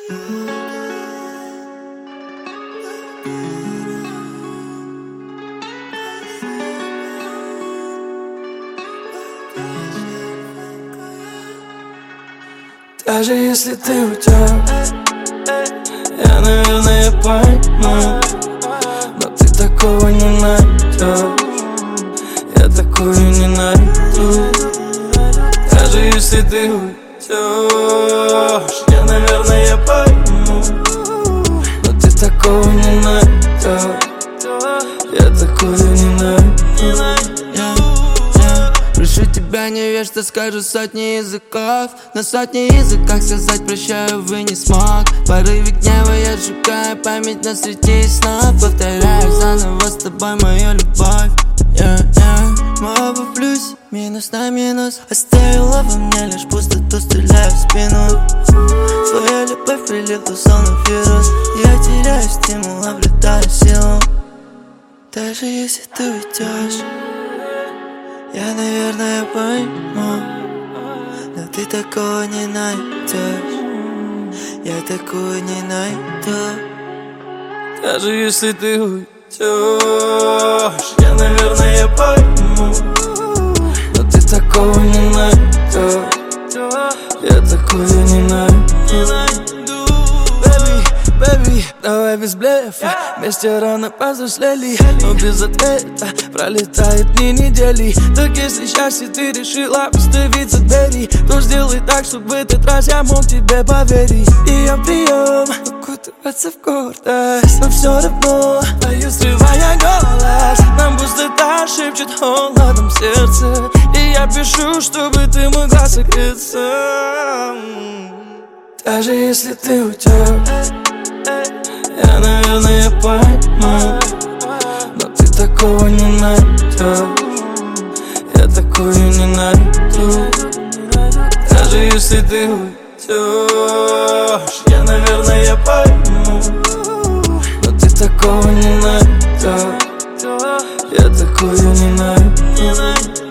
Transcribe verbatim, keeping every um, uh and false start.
Даже если ты уйдешь, я, наверное, пойму, но ты такого не найдешь, я такую не найду. Даже если ты уйдешь, я, наверное, пойму, но ты такого не найдешь, я такую не найду. Прошу тебя, не верь, что скажу сотни языков. На сотни языках сказать прощаю, вы не смог. В порыве гнева я сжигаю память на среди снов. Повторяю заново с тобой мою любовь. yeah, yeah. Мы оба в плюсе, минус на минус. Оставила во мне лишь пустоту, стреляю в спину. Твоя любовь прилипла словно вирус. Я теряю стимул, обретаю силу. Даже если ты уйдешь, я, наверное, пойму, но ты такого не найдешь, я такую не найду. Даже если ты уйдешь, я, наверное, пойму, но ты такого не найдешь, я такую не найду. Бэби, давай без блефа, вместе рано повзрослели, но без ответа пролетают дни недели. Так если счастье ты решила остановиться двери, то сделай так, чтобы в этот раз я мог тебе поверить. И я прием, окутываться в гордость, но все равно боюсь, срывая голос. Нам пустота шепчет холодом сердце, и я пишу, чтобы ты могла согреться. Даже если ты уйдешь, я, наверное, пойму, но ты такого не найдешь, я такую не найду. Даже если ты уйдешь, я, наверное, пойму, но ты такого не найдешь, я такую не найду.